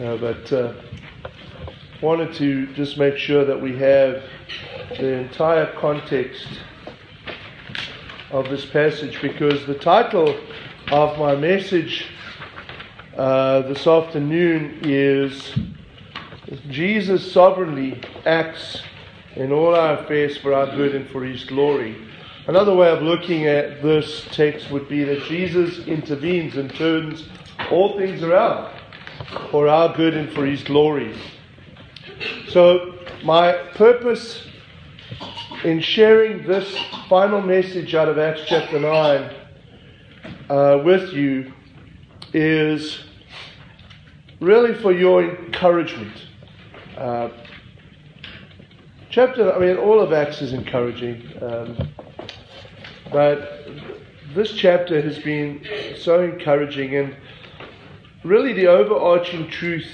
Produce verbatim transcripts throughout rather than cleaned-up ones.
uh, but uh, wanted to just make sure that we have the entire context of this passage, because the title of my message uh, this afternoon is Jesus sovereignly acts in all our affairs for our good and for His glory. Another way of looking at this text would be that Jesus intervenes and turns all things around for our good and for His glory. So my purpose in sharing this final message out of Acts chapter nine uh, with you is really for your encouragement. Uh, chapter, I mean, all of Acts is encouraging, um, but this chapter has been so encouraging, and really the overarching truth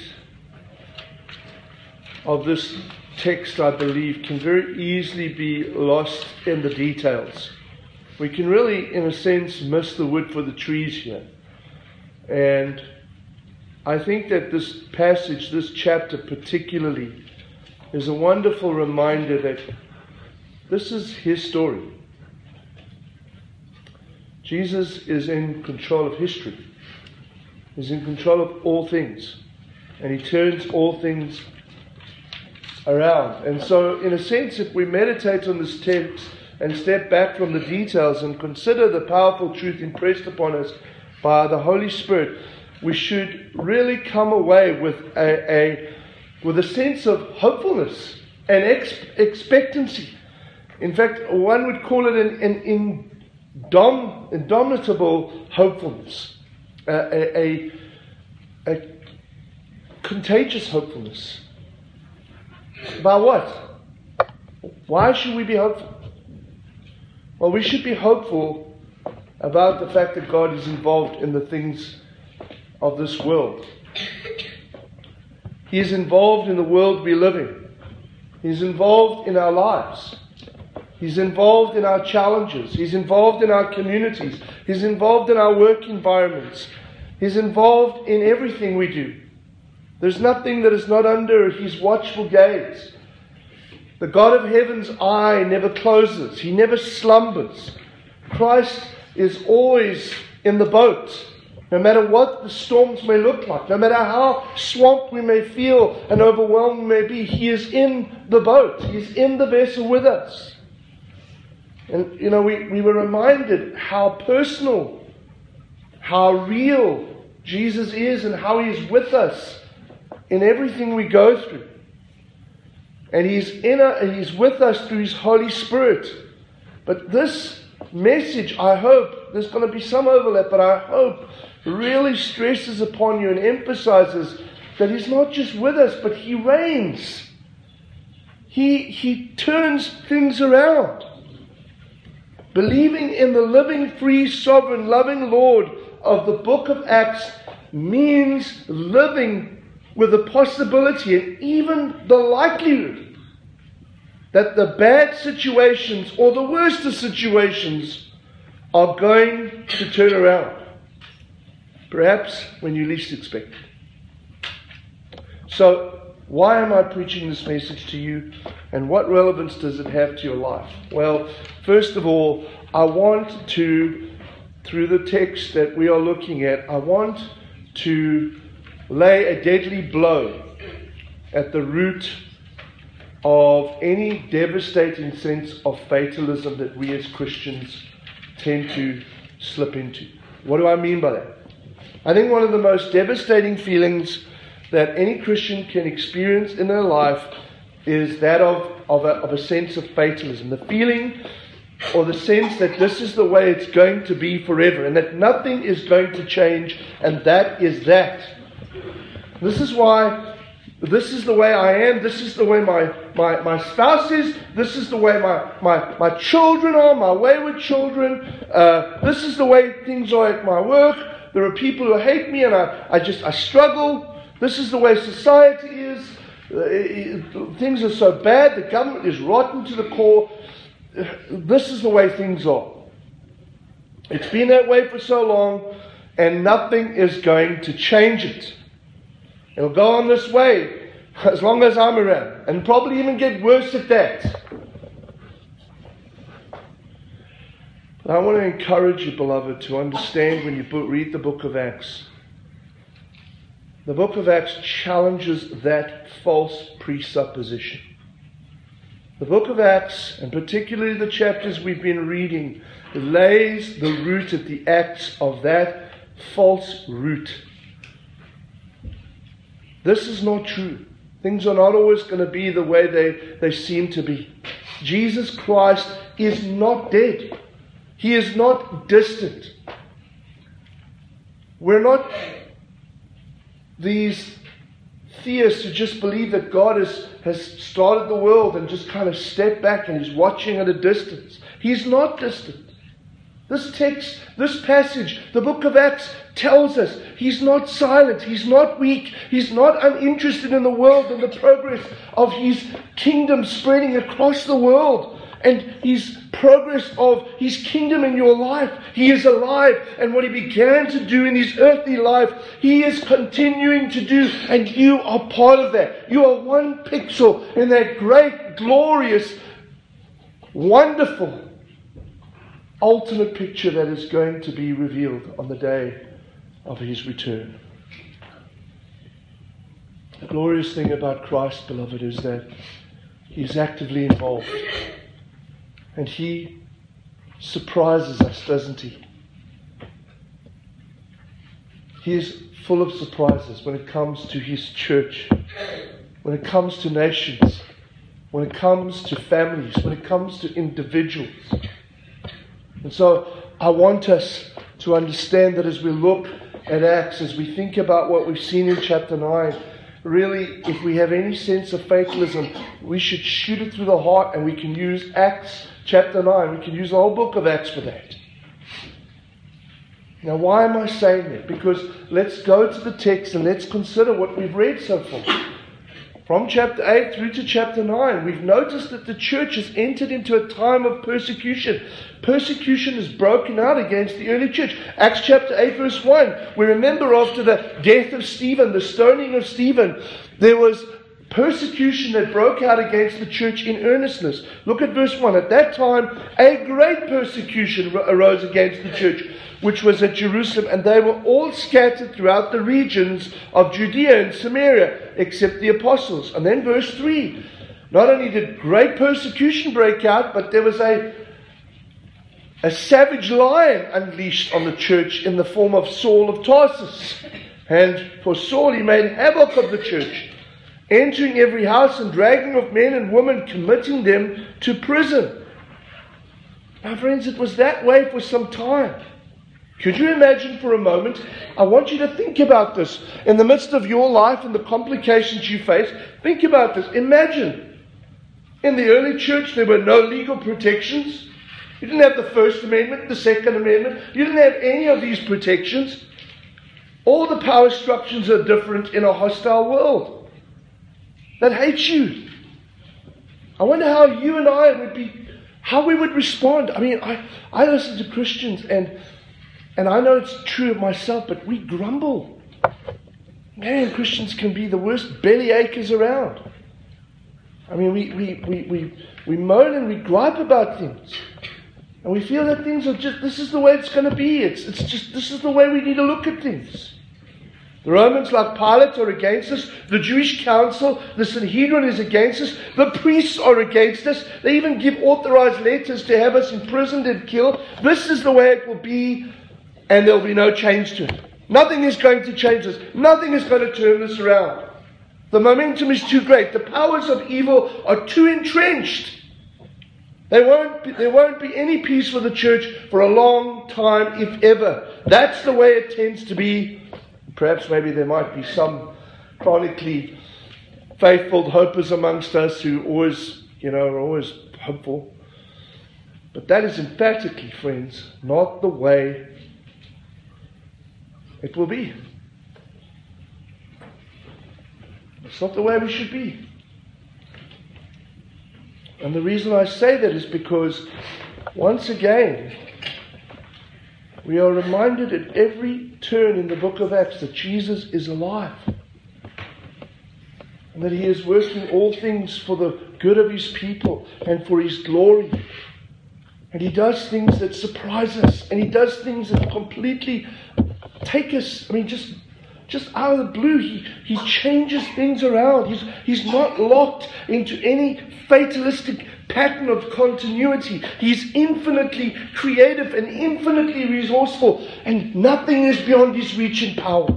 of this text, I believe, can very easily be lost in the details. We can really, in a sense, miss the wood for the trees here. And I think that this passage, this chapter particularly, is a wonderful reminder that this is His story. Jesus is in control of history. He's in control of all things. And He turns all things around. And so, in a sense, if we meditate on this text and step back from the details and consider the powerful truth impressed upon us by the Holy Spirit, we should really come away with a, a with a sense of hopefulness and ex- expectancy. In fact, one would call it an, an indom, indomitable hopefulness, uh, a, a, a contagious hopefulness. About what? Why should we be hopeful? Well, we should be hopeful about the fact that God is involved in the things of this world. He is involved in the world we live in. He's involved in our lives. He's involved in our challenges. He's involved in our communities. He's involved in our work environments. He's involved in everything we do. There's nothing that is not under His watchful gaze. The God of heaven's eye never closes. He never slumbers. Christ is always in the boat, no matter what the storms may look like, no matter how swamped we may feel and overwhelmed we may be. He is in the boat. He's in the vessel with us. And, you know, we, we were reminded how personal, how real Jesus is, and how He is with us in everything we go through. And He's in a, He's with us through His Holy Spirit. But this message, I hope, there's going to be some overlap, but I hope really stresses upon you and emphasizes that He's not just with us, but He reigns. He, he turns things around. Believing in the living, free, sovereign, loving Lord of the book of Acts means living with the possibility and even the likelihood that the bad situations or the worst of situations are going to turn around. Perhaps when you least expect it. So, why am I preaching this message to you, and what relevance does it have to your life? Well, first of all, I want to, through the text that we are looking at, I want to lay a deadly blow at the root of any devastating sense of fatalism that we as Christians tend to slip into. What do I mean by that? I think one of the most devastating feelings that any Christian can experience in their life is that of, of, a, of a sense of fatalism. The feeling or the sense that this is the way it's going to be forever, and that nothing is going to change, and that is that. This is why, this is the way I am, this is the way my, my, my spouse is, this is the way my, my, my children are, my wayward children, uh, this is the way things are at my work, there are people who hate me and I, I just, I struggle, this is the way society is, uh, it, things are so bad, the government is rotten to the core, this is the way things are. It's been that way for so long, and nothing is going to change it. It'll go on this way as long as I'm around, and probably even get worse at that. But I want to encourage you, beloved, to understand when you read the book of Acts. The book of Acts challenges that false presupposition. The book of Acts, and particularly the chapters we've been reading, lays the root at the acts of that false root. This is not true. Things are not always going to be the way they, they seem to be. Jesus Christ is not dead. He is not distant. We're not these theists who just believe that God has, has started the world and just kind of stepped back and He's watching at a distance. He's not distant. This text, this passage, the book of Acts tells us He's not silent, He's not weak, He's not uninterested in the world and the progress of His kingdom spreading across the world. And His progress of His kingdom in your life. He is alive. And what He began to do in His earthly life, He is continuing to do. And you are part of that. You are one pixel in that great, glorious, wonderful, ultimate picture that is going to be revealed on the day of His return. The glorious thing about Christ, beloved, is that He is actively involved. And He surprises us, doesn't He? He is full of surprises when it comes to His church, when it comes to nations, when it comes to families, when it comes to individuals. And so I want us to understand that as we look at Acts, as we think about what we've seen in chapter nine, really, if we have any sense of fatalism, we should shoot it through the heart, and we can use Acts chapter nine. We can use the whole book of Acts for that. Now, why am I saying that? Because let's go to the text and let's consider what we've read so far. From chapter eight through to chapter nine, we've noticed that the church has entered into a time of persecution. Persecution has broken out against the early church. Acts chapter eight verse one, we remember after the death of Stephen, the stoning of Stephen, there was persecution that broke out against the church in earnestness. Look at verse one. At that time, a great persecution arose against the church, which was at Jerusalem, and they were all scattered throughout the regions of Judea and Samaria, except the apostles. And then verse three. Not only did great persecution break out, but there was a, a savage lion unleashed on the church in the form of Saul of Tarsus. And for Saul, he made havoc of the church, entering every house and dragging off men and women, committing them to prison. Now, friends, it was that way for some time. Could you imagine for a moment? I want you to think about this. In the midst of your life and the complications you face, think about this. Imagine, in the early church, there were no legal protections. You didn't have the First Amendment, the Second Amendment. You didn't have any of these protections. All the power structures are different in a hostile world that hates you. I wonder how you and I would be, how we would respond. I mean, I, I listen to Christians and And I know it's true of myself, but we grumble. Man, Christians can be the worst belly achers around. I mean, we, we, we, we, we moan and we gripe about things. And we feel that things are just, this is the way it's going to be. It's, it's just, this is the way we need to look at things. The Romans, like Pilate, are against us. The Jewish council, the Sanhedrin, is against us. The priests are against us. They even give authorized letters to have us imprisoned and killed. This is the way it will be. And there will be no change to it. Nothing is going to change this. Nothing is going to turn this around. The momentum is too great. The powers of evil are too entrenched. There won't be, there won't be any peace for the church for a long time, if ever. That's the way it tends to be. Perhaps maybe there might be some chronically faithful hopers amongst us who always, you know, are always hopeful. But that is emphatically, friends, not the way it will be. It's not the way we should be. And the reason I say that is because, once again, we are reminded at every turn in the book of Acts that Jesus is alive. and that He is working all things for the good of His people and for His glory. And He does things that surprise us, and He does things that completely take us, I mean, just just out of the blue. He, he changes things around. He's, he's not locked into any fatalistic pattern of continuity. He's infinitely creative and infinitely resourceful, and nothing is beyond His reach and power.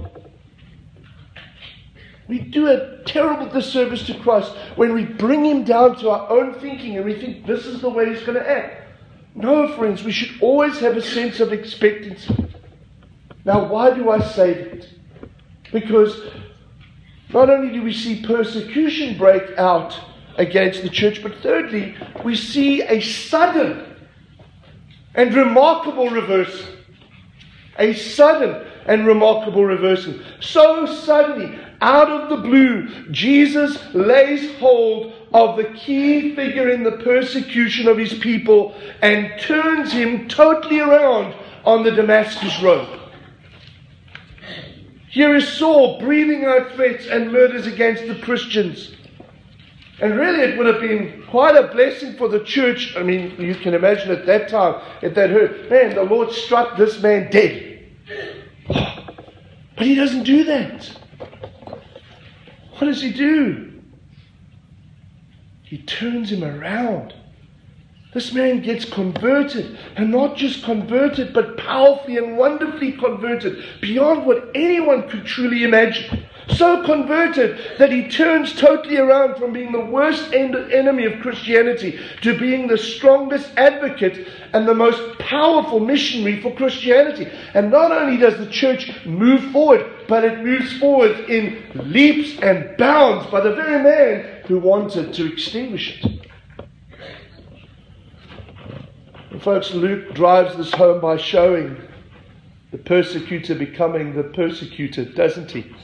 We do a terrible disservice to Christ when we bring Him down to our own thinking and we think this is the way He's going to act. No, friends, we should always have a sense of expectancy. Now, why do I say that? Because not only do we see persecution break out against the church, but thirdly, we see a sudden and remarkable reversal. A sudden and remarkable reversal. So suddenly, out of the blue, Jesus lays hold of the key figure in the persecution of His people and turns him totally around on the Damascus road. Here is Saul breathing out threats and murders against the Christians. And really it would have been quite a blessing for the church. I mean, you can imagine at that time, if they'd heard, man, the Lord struck this man dead. But He doesn't do that. What does He do? He turns him around. This man gets converted, and not just converted, but powerfully and wonderfully converted, beyond what anyone could truly imagine. So converted that he turns totally around from being the worst en- enemy of Christianity to being the strongest advocate and the most powerful missionary for Christianity. And not only does the church move forward, but it moves forward in leaps and bounds by the very man who wanted to extinguish it. And folks, Luke drives this home by showing the persecutor becoming the persecuted, doesn't he?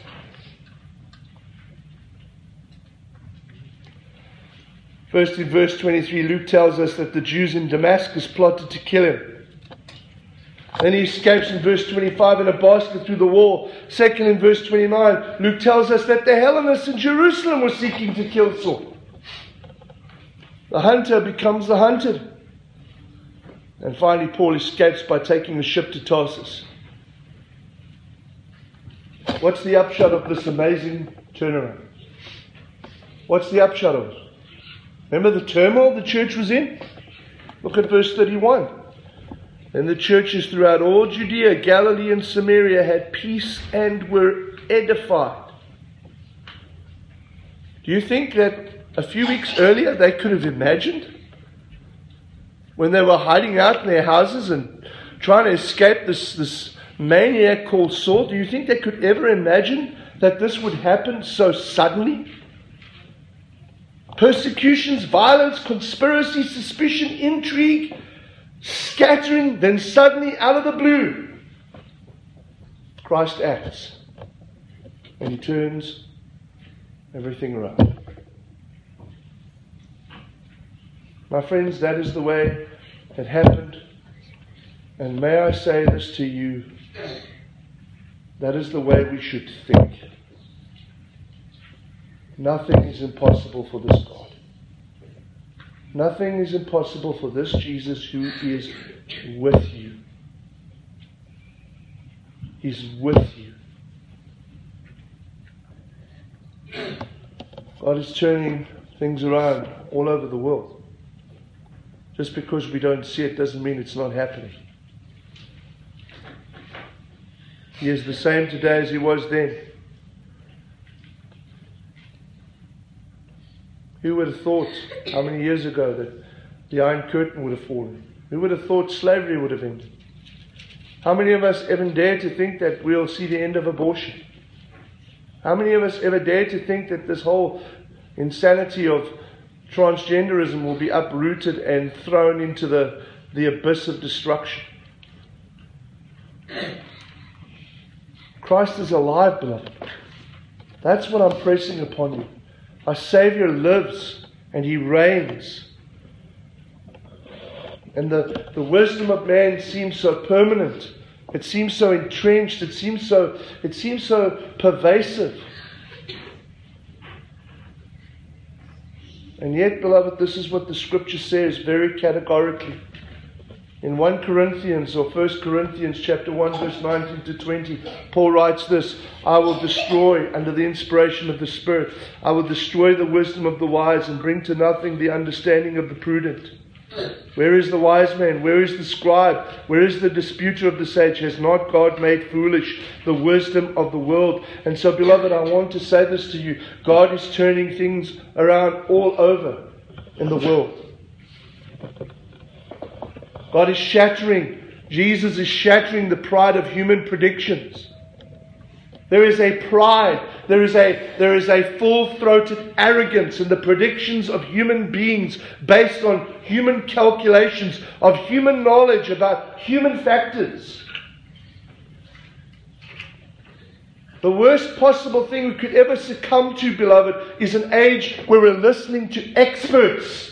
First, in verse twenty-three, Luke tells us that the Jews in Damascus plotted to kill him. Then he escapes in verse twenty-five in a basket through the wall. Second, in verse twenty-nine, Luke tells us that the Hellenists in Jerusalem were seeking to kill Saul. The hunter becomes the hunted. And finally, Paul escapes by taking the ship to Tarsus. What's the upshot of this amazing turnaround? What's the upshot of it? Remember the turmoil the church was in? Look at verse thirty-one. Then the churches throughout all Judea, Galilee, and Samaria had peace and were edified. Do you think that a few weeks earlier they could have imagined, when they were hiding out in their houses and trying to escape this, this maniac called Saul, do you think they could ever imagine that this would happen so suddenly? Persecutions, violence, conspiracy, suspicion, intrigue, scattering, then suddenly out of the blue, Christ acts and He turns everything around. My friends, that is the way it happened. And may I say this to you, that is the way we should think. Nothing is impossible for this God. Nothing is impossible for this Jesus who is with you. He's with you. God is turning things around all over the world. Just because we don't see it doesn't mean it's not happening. He is the same today as He was then. Who would have thought, how many years ago, that the Iron Curtain would have fallen? Who would have thought slavery would have ended? How many of us ever dare to think that we'll see the end of abortion? How many of us ever dare to think that this whole insanity of transgenderism will be uprooted and thrown into the, the abyss of destruction? Christ is alive, beloved. That's what I'm pressing upon you. Our Savior lives and He reigns. And the, the wisdom of man seems so permanent. It seems so entrenched. It seems so, it seems so pervasive. And yet, beloved, this is what the Scripture says very categorically. In First Corinthians or First Corinthians chapter one, verse nineteen to twenty, Paul writes this: I will destroy, under the inspiration of the Spirit, I will destroy the wisdom of the wise and bring to nothing the understanding of the prudent. Where is the wise man? Where is the scribe? Where is the disputer of the sage? Has not God made foolish the wisdom of the world? And so, beloved, I want to say this to you. God is turning things around all over in the world. God is shattering, Jesus is shattering the pride of human predictions. There is a pride, there is a, there is a full-throated arrogance in the predictions of human beings based on human calculations, of human knowledge about human factors. The worst possible thing we could ever succumb to, beloved, is an age where we're listening to experts.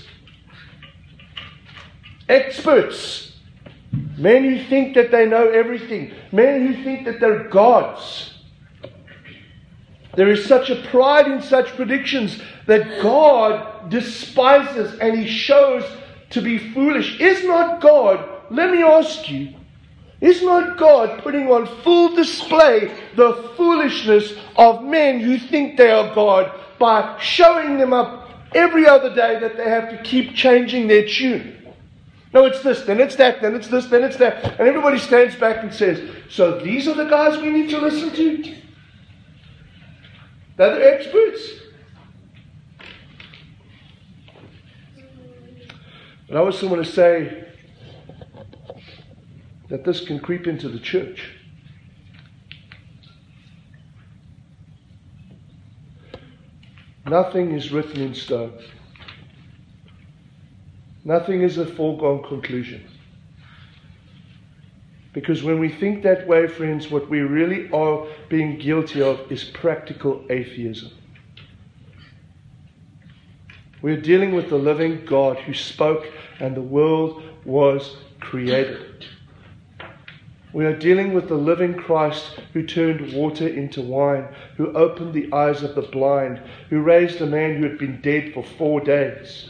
Experts. Men who think that they know everything. Men who think that they're gods. There is such a pride in such predictions that God despises and He shows to be foolish. Is not God, let me ask you, is not God putting on full display the foolishness of men who think they are God by showing them up every other day that they have to keep changing their tune? No, it's this, then it's that, then it's this, then it's that. And everybody stands back and says, so these are the guys we need to listen to? They're the experts. But I also want to say that this can creep into the church. Nothing is written in stone. Nothing is a foregone conclusion. Because when we think that way, friends, what we really are being guilty of is practical atheism. We're dealing with the living God who spoke and the world was created. We are dealing with the living Christ who turned water into wine, who opened the eyes of the blind, who raised a man who had been dead for four days.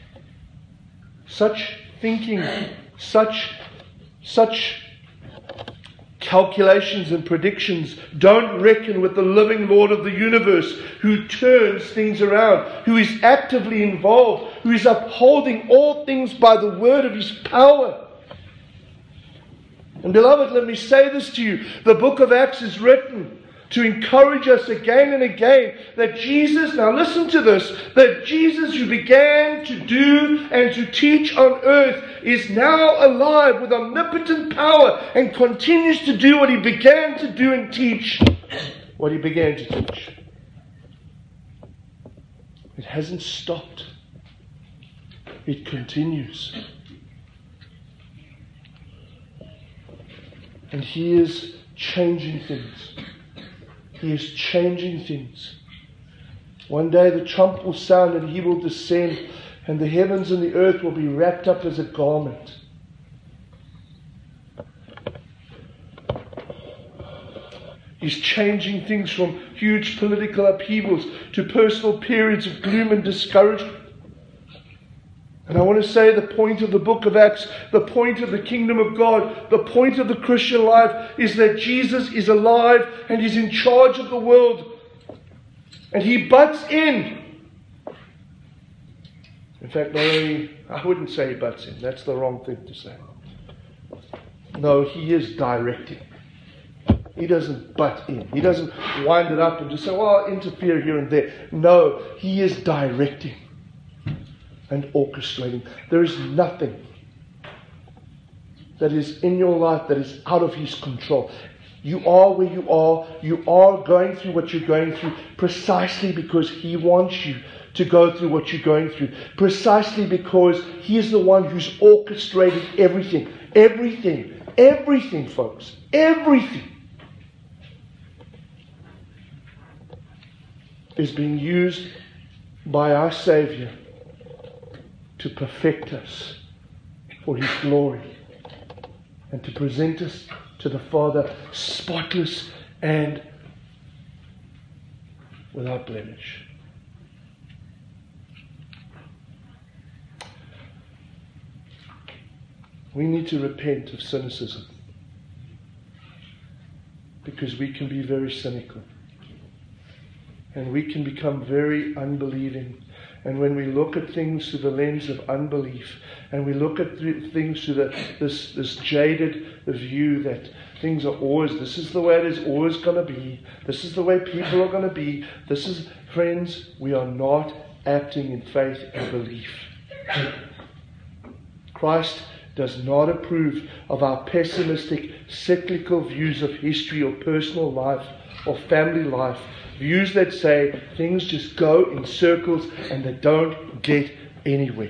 Such thinking, such, such calculations and predictions don't reckon with the living Lord of the universe who turns things around, who is actively involved, who is upholding all things by the word of His power. And beloved, let me say this to you. The book of Acts is written to encourage us again and again that Jesus, now listen to this, that Jesus who began to do and to teach on earth is now alive with omnipotent power and continues to do what He began to do and teach what He began to teach. It hasn't stopped. It continues. And He is changing things. He is changing things. One day the trump will sound and He will descend, and the heavens and the earth will be wrapped up as a garment. He's changing things from huge political upheavals to personal periods of gloom and discouragement. And I want to say the point of the book of Acts, the point of the kingdom of God, the point of the Christian life is that Jesus is alive and He's in charge of the world. And He butts in. In fact, not only, I wouldn't say He butts in. That's the wrong thing to say. No, He is directing. He doesn't butt in. He doesn't wind it up and just say, well, I'll interfere here and there. No, He is directing and orchestrating. There is nothing that is in your life that is out of His control. You are where you are. You are going through what you're going through precisely because He wants you to go through what you're going through. Precisely because He is the one who's orchestrated everything. Everything. Everything, folks. Everything is being used by our Savior to perfect us for His glory and to present us to the Father spotless and without blemish. We need to repent of cynicism, because we can be very cynical and we can become very unbelieving. And when we look at things through the lens of unbelief, and we look at th- things through the, this, this jaded view that things are always, this is the way it is always going to be, this is the way people are going to be, this is, friends, we are not acting in faith and belief. Christ does not approve of our pessimistic, cyclical views of history or personal life or family life. Views that say things just go in circles and they don't get anywhere.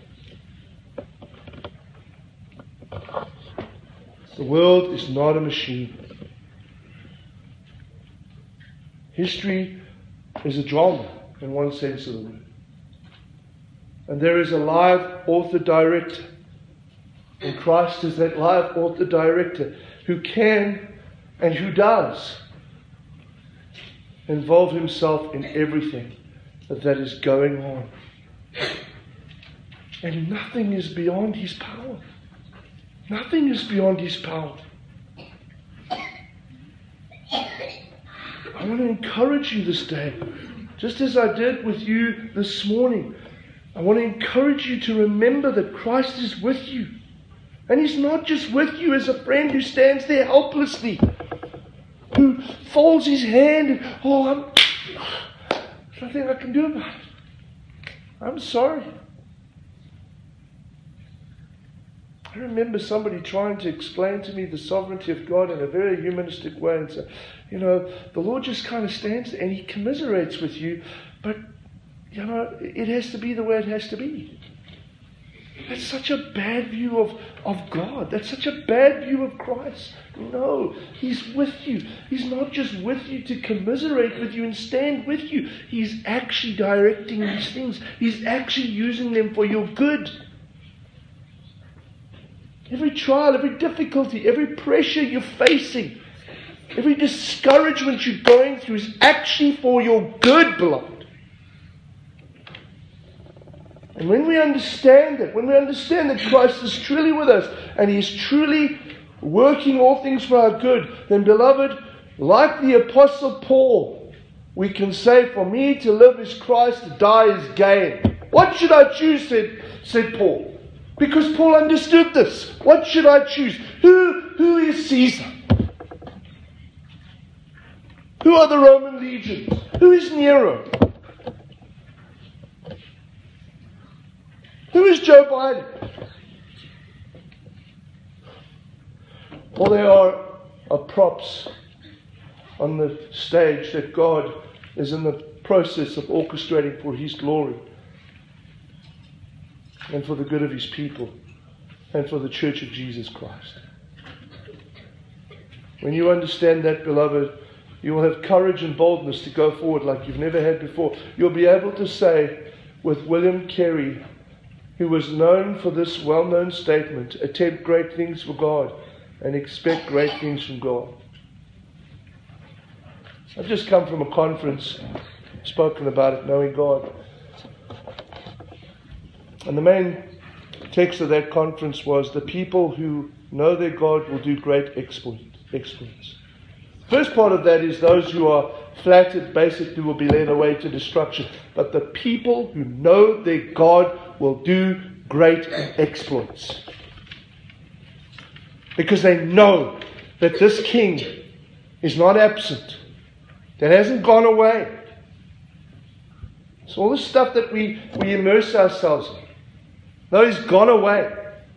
The world is not a machine. History is a drama in one sense of the word. And there is a live author-director. And Christ is that live author-director who can and who does involve himself in everything that is going on. And nothing is beyond his power. Nothing is beyond his power. I want to encourage you this day, just as I did with you this morning. I want to encourage you to remember that Christ is with you. And he's not just with you as a friend who stands there helplessly, who folds his hand and, oh, I'm, there's nothing I can do about it. I'm sorry. I remember somebody trying to explain to me the sovereignty of God in a very humanistic way and say, you know, the Lord just kind of stands there and he commiserates with you, but, you know, it has to be the way it has to be. That's such a bad view of, of God. That's such a bad view of Christ. No, he's with you. He's not just with you to commiserate with you and stand with you. He's actually directing these things. He's actually using them for your good. Every trial, every difficulty, every pressure you're facing, every discouragement you're going through is actually for your good, beloved. And when we understand that, when we understand that Christ is truly with us and he is truly working all things for our good, then, beloved, like the Apostle Paul, we can say, for me to live is Christ, to die is gain. What should I choose, said, said Paul. Because Paul understood this. What should I choose? Who, who is Caesar? Who are the Roman legions? Who is Nero? Who is Joe Biden? Well, they are, are props on the stage that God is in the process of orchestrating for his glory and for the good of his people and for the church of Jesus Christ. When you understand that, beloved, you will have courage and boldness to go forward like you've never had before. You'll be able to say with William Carey, who was known for this well-known statement, attempt great things for God and expect great things from God. I've just come from a conference, spoken about it, Knowing God. And the main text of that conference was, the people who know their God will do great exploit, exploits. First part of that is those who are flattered basically will be led away to destruction. But the people who know their God will do great exploits. Because they know that this king is not absent, that hasn't gone away. So all the stuff that we, we immerse ourselves in, no, he's gone away.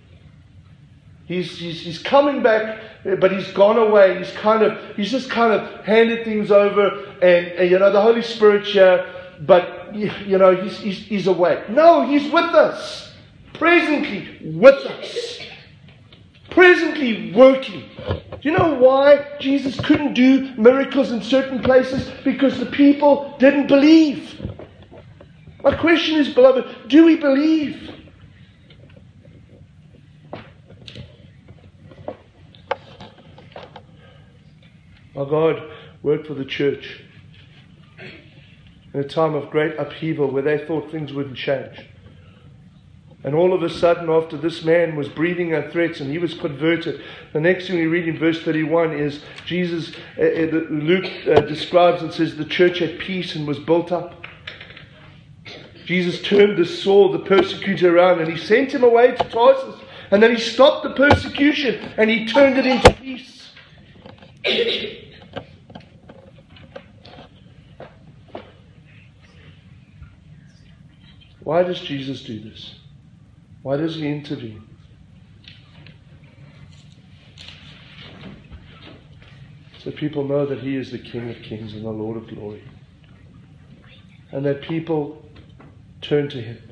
He's, he's, he's coming back, but he's gone away. He's kind of, he's just kind of handed things over, and, and you know, the Holy Spirit's here, but, you know, he's, he's, he's away. No, he's with us. Presently with us. Presently working. Do you know why Jesus couldn't do miracles in certain places? Because the people didn't believe. My question is, beloved, do we believe? Our God worked for the church in a time of great upheaval where they thought things wouldn't change. And all of a sudden, after this man was breathing out threats and he was converted, the next thing we read in verse thirty-one is Jesus, uh, uh, Luke uh, describes and says the church had peace and was built up. Jesus turned this Saul, the persecutor, around and he sent him away to Tarsus. And then he stopped the persecution and he turned it into peace. Why does Jesus do this? Why does he intervene? So people know that he is the King of Kings and the Lord of Glory. And that people turn to him.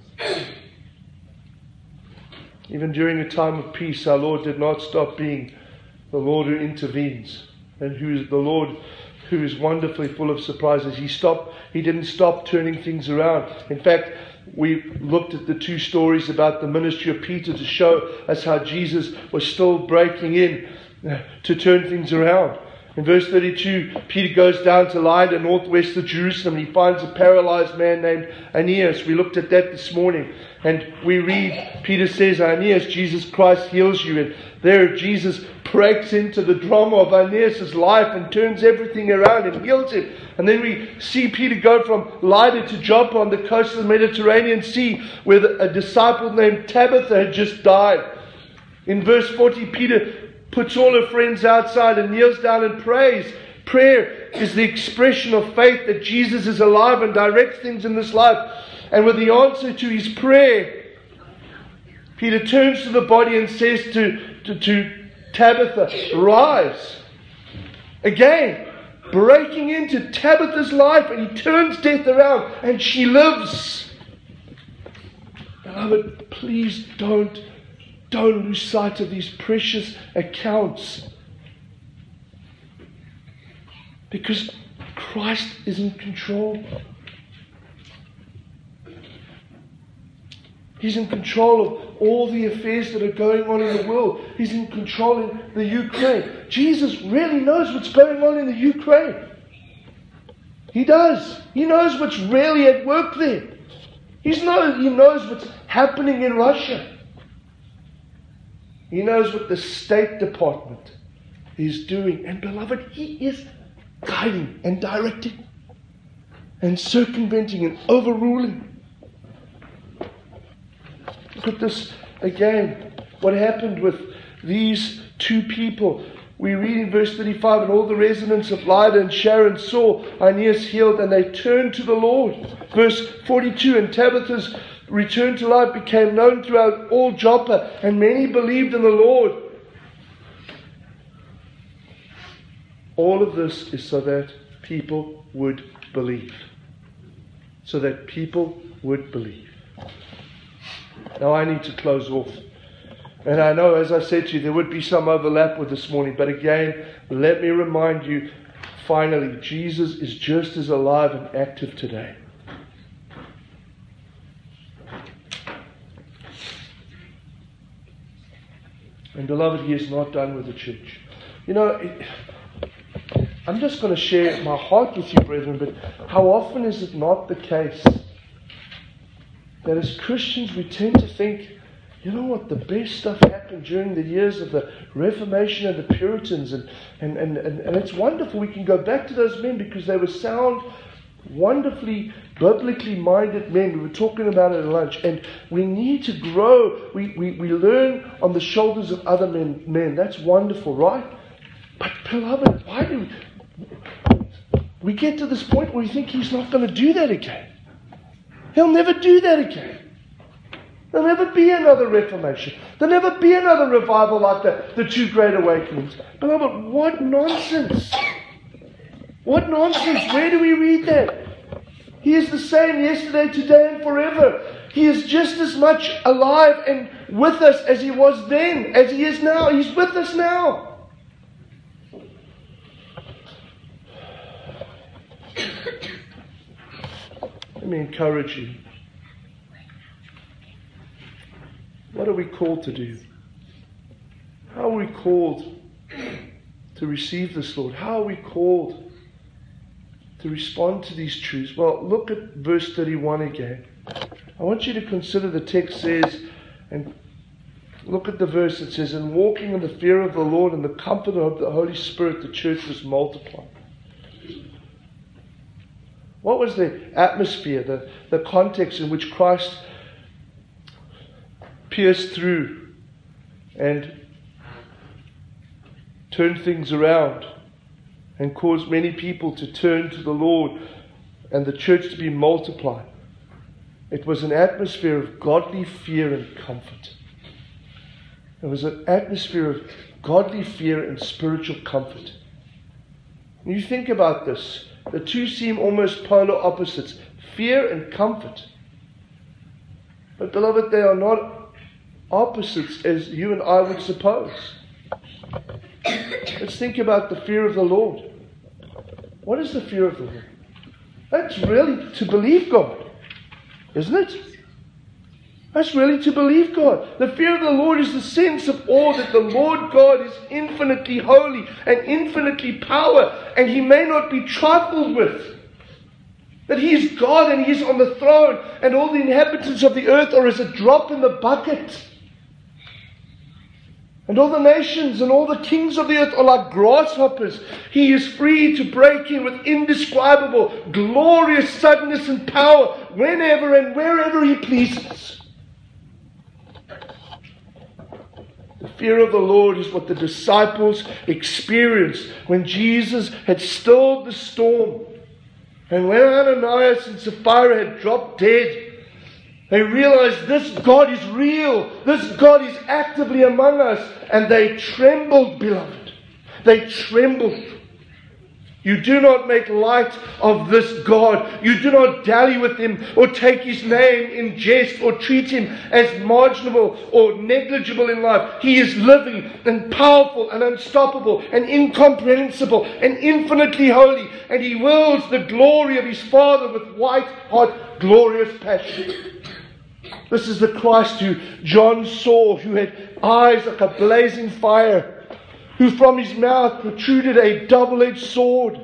Even during a time of peace, our Lord did not stop being the Lord who intervenes and who is the Lord who is wonderfully full of surprises. He stopped. He didn't stop turning things around. In fact, we looked at the two stories about the ministry of Peter to show us how Jesus was still breaking in to turn things around. In verse thirty-two, Peter goes down to Lydda, northwest of Jerusalem, and he finds a paralyzed man named Aeneas. We looked at that this morning. And we read, Peter says, Aeneas, Jesus Christ heals you. And there Jesus breaks into the drama of Aeneas' life and turns everything around and heals him. And then we see Peter go from Lydda to Joppa on the coast of the Mediterranean Sea, where a disciple named Tabitha had just died. In verse forty, Peter puts all her friends outside and kneels down and prays. Prayer is the expression of faith that Jesus is alive and directs things in this life. And with the answer to his prayer, Peter turns to the body and says to, to, to Tabitha, rise. Again, breaking into Tabitha's life, and he turns death around and she lives. Beloved, please don't Don't lose sight of these precious accounts. Because Christ is in control. He's in control of all the affairs that are going on in the world. He's in control in the Ukraine. Jesus really knows what's going on in the Ukraine. He does. He knows what's really at work there. He's know, he knows what's happening in Russia. He knows what the State Department is doing. And beloved, he is guiding and directing and circumventing and overruling. Look at this again. What happened with these two people? We read in verse thirty-five, and all the residents of Lydda and Sharon saw Aeneas healed, and they turned to the Lord. Verse forty-two, and Tabitha's return to life became known throughout all Joppa, and many believed in the Lord. All of this is so that people would believe. So that people would believe. Now I need to close off. And I know, as I said to you, there would be some overlap with this morning. But again, let me remind you, finally, Jesus is just as alive and active today. And beloved, he is not done with the church. You know, it, I'm just going to share my heart with you, brethren, but how often is it not the case that as Christians we tend to think, you know what, the best stuff happened during the years of the Reformation and the Puritans, and, and, and, and, and it's wonderful. We can go back to those men because they were sound, wonderfully biblically minded men. We were talking about it at lunch, and we need to grow. We, we, we learn on the shoulders of other men, men. That's wonderful, right? But beloved, why do we, we get to this point where we think he's not going to do that again? He'll never do that again. There'll never be another Reformation. There'll never be another revival like that, the two great awakenings. Beloved, what nonsense. What nonsense. Where do we read that? He is the same yesterday, today, and forever. He is just as much alive and with us as he was then, as he is now. He's with us now. Let me encourage you. What are we called to do? How are we called to receive this, Lord? How are we called to respond to these truths? Well, look at verse thirty-one again. I want you to consider the text says, And look at the verse. It says, "And walking in the fear of the Lord and the comfort of the Holy Spirit, the church was multiplied." What was the atmosphere, the, the context in which Christ pierced through and turned things around and caused many people to turn to the Lord and the church to be multiplied? It was an atmosphere of godly fear and comfort. It was an atmosphere of godly fear and spiritual comfort. When you think about this, the two seem almost polar opposites, fear and comfort. But beloved, they are not opposites as you and I would suppose. Let's think about the fear of the Lord. What is the fear of the Lord? That's really to believe God, isn't it? That's really to believe God. The fear of the Lord is the sense of awe that the Lord God is infinitely holy and infinitely power, and He may not be trifled with. That He is God and He is on the throne, and all the inhabitants of the earth are as a drop in the bucket. And all the nations and all the kings of the earth are like grasshoppers. He is free to break in with indescribable, glorious suddenness and power whenever and wherever He pleases. The fear of the Lord is what the disciples experienced when Jesus had stilled the storm. And when Ananias and Sapphira had dropped dead, they realized this God is real. This God is actively among us. And they trembled, beloved. They trembled. You do not make light of this God. You do not dally with Him or take His name in jest or treat Him as marginal or negligible in life. He is living and powerful and unstoppable and incomprehensible and infinitely holy. And He wills the glory of His Father with white hot, glorious passion. This is the Christ who John saw, who had eyes like a blazing fire, who from His mouth protruded a double-edged sword.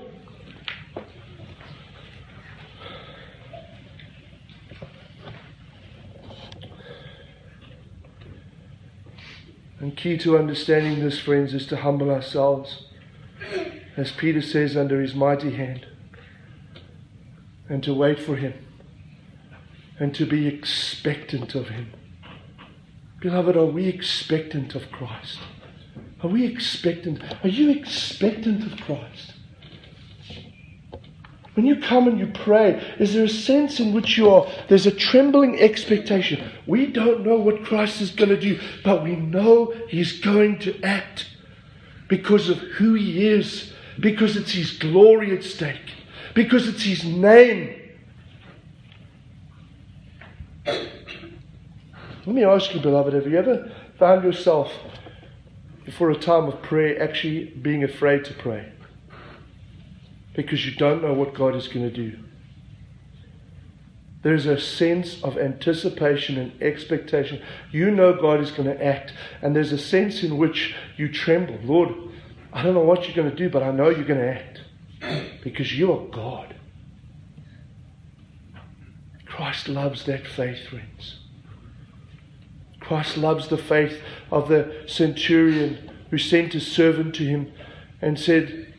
And key to understanding this, friends, is to humble ourselves, as Peter says, under His mighty hand, and to wait for Him, and to be expectant of Him. Beloved, are we expectant of Christ? Are we expectant? Are you expectant of Christ? When you come and you pray, is there a sense in which you are, there's a trembling expectation? We don't know what Christ is going to do, but we know He's going to act because of who He is, because it's His glory at stake, because it's His name. Let me ask you, beloved, have you ever found yourself before a time of prayer actually being afraid to pray? Because you don't know what God is going to do. There's a sense of anticipation and expectation. You know God is going to act. And there's a sense in which you tremble. Lord, I don't know what you're going to do, but I know you're going to act. Because you are God. Christ loves that faith, friends. Christ loves the faith of the centurion who sent his servant to him and said,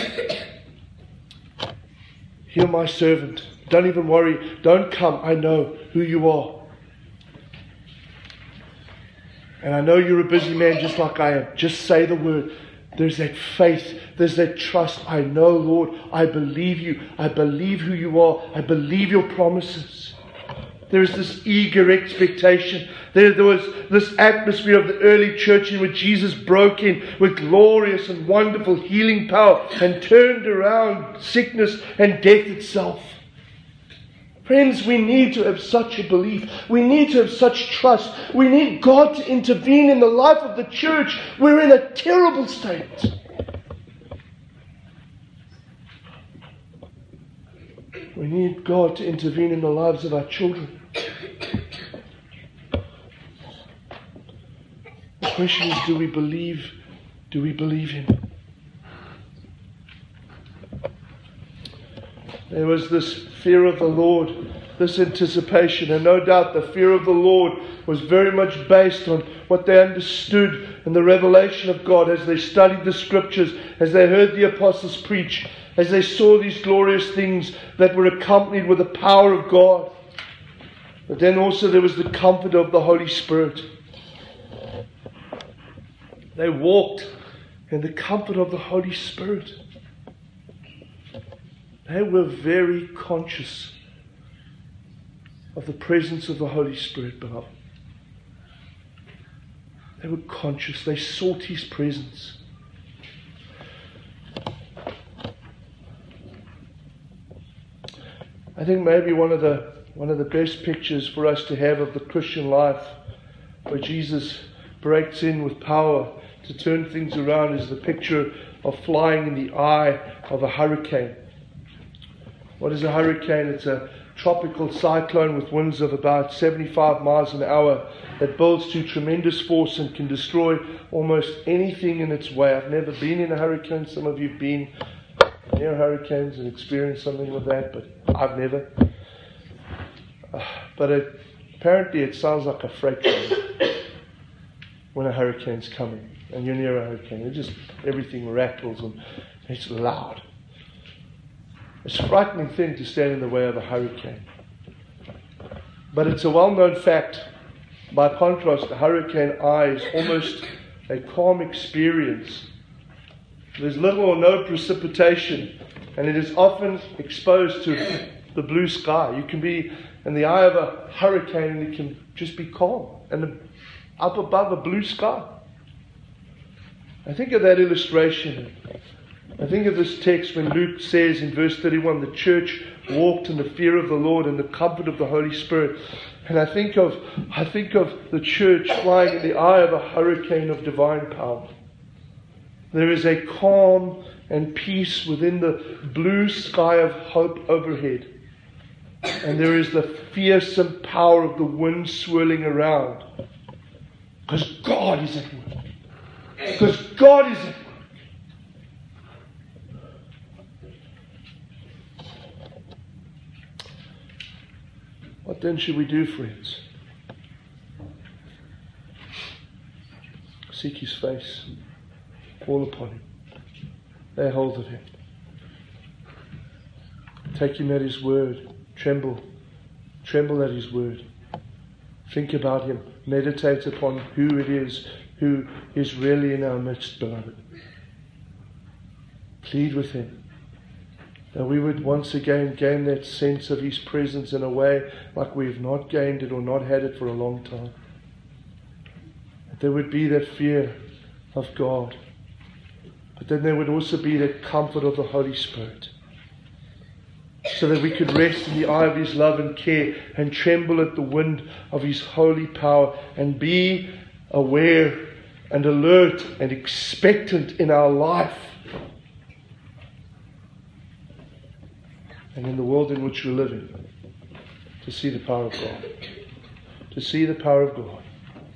"Hear my servant. Don't even worry. Don't come. I know who you are. And I know you're a busy man just like I am. Just say the word." There's that faith. There's that trust. I know, Lord. I believe you. I believe who you are. I believe your promises. There is this eager expectation. There, there was this atmosphere of the early church in which Jesus broke in with glorious and wonderful healing power and turned around sickness and death itself. Friends, we need to have such a belief. We need to have such trust. We need God to intervene in the life of the church. We're in a terrible state. We need God to intervene in the lives of our children. The question is, do we believe? Do we believe Him? There was this fear of the Lord this anticipation. And no doubt the fear of the Lord was very much based on what they understood in the revelation of God as they studied the Scriptures, as they heard the apostles preach, as they saw these glorious things that were accompanied with the power of God. But then also there was the comfort of the Holy Spirit. They walked in the comfort of the Holy Spirit. They were very conscious of the presence of the Holy Spirit, beloved. They were conscious. They sought His presence. I think maybe one of the one of the best pictures for us to have of the Christian life, where Jesus breaks in with power to turn things around, is the picture of flying in the eye of a hurricane. What is a hurricane? It's a tropical cyclone with winds of about seventy-five miles an hour that builds to tremendous force and can destroy almost anything in its way. I've never been in a hurricane. Some of you have been near hurricanes and experienced something like that, but I've never. Uh, but it, apparently it sounds like a freight train when a hurricane's coming and you're near a hurricane. It just, everything rattles and it's loud. It's a frightening thing to stand in the way of a hurricane. But it's a well-known fact. By contrast, the hurricane eye is almost a calm experience. There's little or no precipitation, and it is often exposed to the blue sky. You can be in the eye of a hurricane and it can just be calm and up above a blue sky. I think of that illustration. I think of this text when Luke says in verse thirty-one, the church walked in the fear of the Lord and the comfort of the Holy Spirit. And I think of I think of the church flying in the eye of a hurricane of divine power. There is a calm and peace within the blue sky of hope overhead. And there is the fearsome power of the wind swirling around. Because God is at work. Because God is at work. What then should we do, friends? Seek His face. Call upon Him. Lay hold of Him. Take Him at His word. Tremble. Tremble at His word. Think about Him. Meditate upon who it is who is really in our midst, beloved. Plead with Him, that we would once again gain that sense of His presence in a way like we have not gained it or not had it for a long time. That there would be that fear of God. But then there would also be that comfort of the Holy Spirit. So that we could rest in the eye of His love and care and tremble at the wind of His holy power and be aware and alert and expectant in our life and in the world in which we live in, to see the power of God. To see the power of God.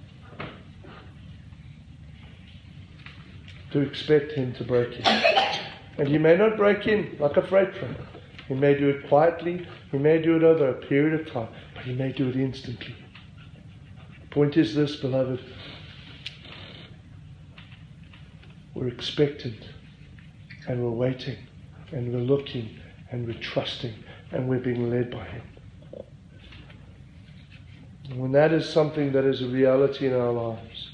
To expect Him to break in. And He may not break in like a freight train. He may do it quietly. He may do it over a period of time. But He may do it instantly. The point is this, beloved. We're expectant. And we're waiting. And we're looking. And we're trusting, and we're being led by Him. And when that is something that is a reality in our lives,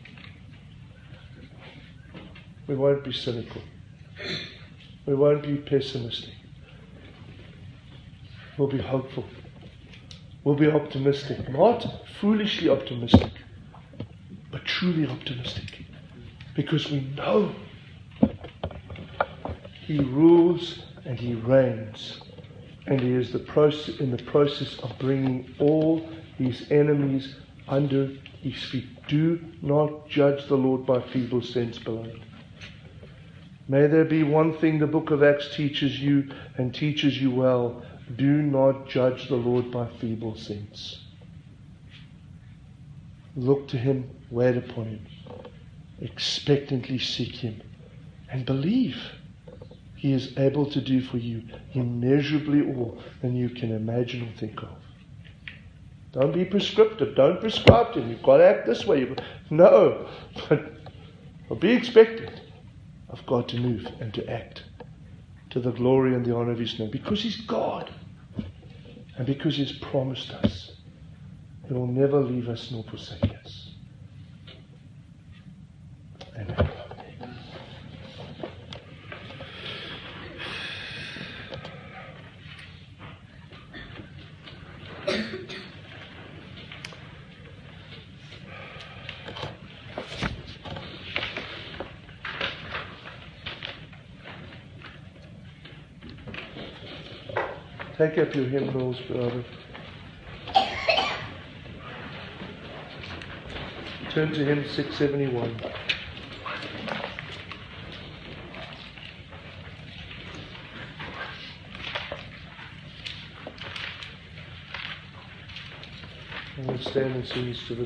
we won't be cynical. We won't be pessimistic. We'll be hopeful. We'll be optimistic. Not foolishly optimistic, but truly optimistic. Because we know He rules and He reigns, and He is the process, in the process of bringing all His enemies under His feet. Do not judge the Lord by feeble sense, beloved. May there be one thing the book of Acts teaches you and teaches you well. Do not judge the Lord by feeble sense. Look to Him, wait upon Him, expectantly seek Him, and believe. He is able to do for you immeasurably more than you can imagine or think of. Don't be prescriptive. Don't prescribe to him. You've got to act this way. No. But, but be expectant of God to move and to act to the glory and the honor of his name. Because he's God. And because he's promised us. He will never leave us nor forsake us. Amen. Take up your hymnals, beloved. Turn to hymn six seventy-one. And we'll stand and sing this to the